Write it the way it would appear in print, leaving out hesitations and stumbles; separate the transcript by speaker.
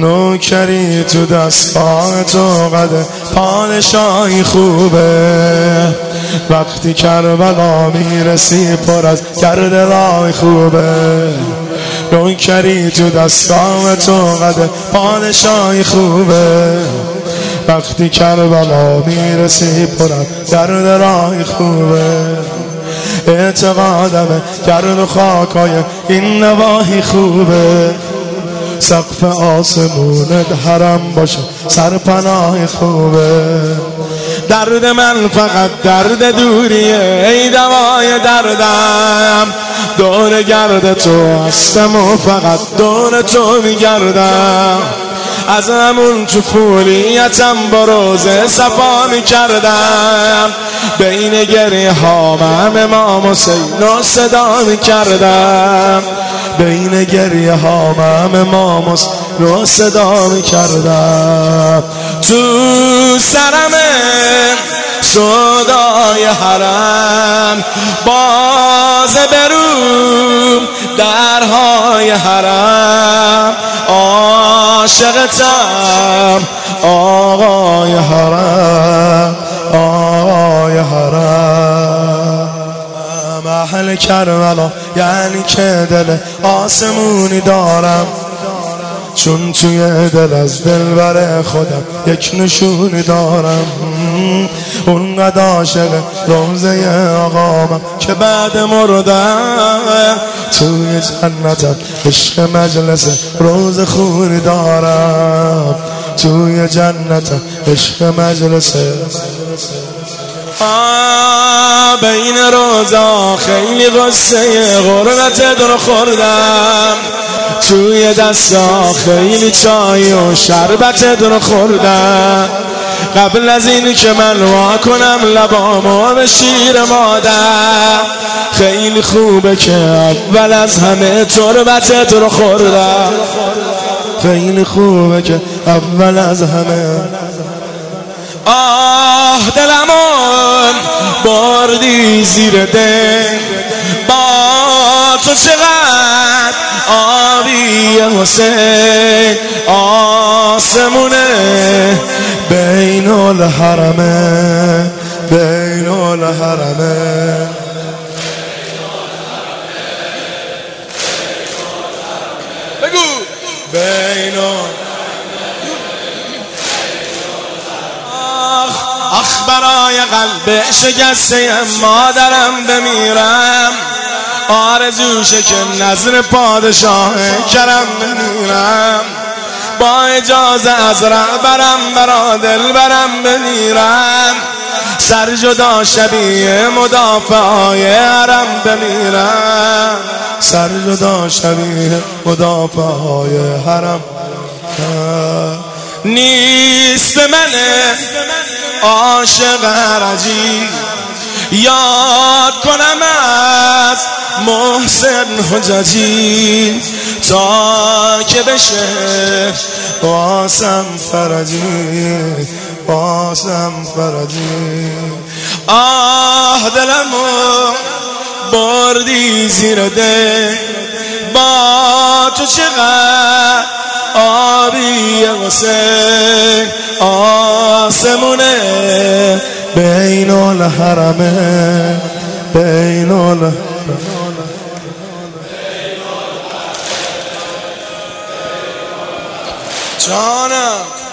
Speaker 1: نوکری تو دستگاه تو قده پادشاهی خوبه، وقتی کربلا میرسی پر از گرد راه خوبه. نوکری تو دستگاه تو قده پادشاهی خوبه، وقتی کربلا میرسی پر از گرد راه خوبه. اعتقادم گرد و خاکای این نواحی خوبه، سقف آسمونت حرم باشه سرپناه خوبه. درد من فقط درد دوریه ای دوای دردم، دور گرد تو هستم و فقط دور تو میگردم. از همون طفولیتم با روزه صفا میکردم، بین گریه هام امام حسین رو صدا میکردم، بین گریه هام امام حسین رو صدا میکردم. تو سرم صدای حرم باز بروم درهای حرم، عاشقتم آقای حرم، آقای حرم. اهل کربلا یعنی که دل آسمونی دارم، چون توی دل از دلبر خودم یک نشونی دارم. اونقدر عاشق روزه آقامم که بعد مردم توی جنتم عشق مجلس روز خونی دارم، توی جنتم عشق مجلس. بین روزا خیلی غصه غربتت رو خوردم، توی دستا خیلی چای و شربتت رو خوردم. قبل از این که من وا کنم لبامو به شیر مادر، خیلی خوبه که اول از همه تربتت رو خوردم، خیلی خوبه که اول از همه. آه دلمون بردی زیر دل، با تو چقدر آبی حسین. آسمونه بین الحرمه، بین الحرمه. بگو بین برای قلب شکسته مادرم بمیرم، آرزوشه که نظر پادشاه کرم بمیرم. با اجازه از رهبرم برا دلبرم بمیرم، سر جدا شبیه مدافعای حرم بمیرم، سر جدا شبیه مدافعای حرم. نیست به منه عاشق هرجی یاد کنم از محسن حججی، تا که بشه باسم فرجی، باسم فرجی. آه دلمو بردی زیر دل، با تو چقدر آبی حسین. آسمونه بین الحرمه، بین الحرمه. جانم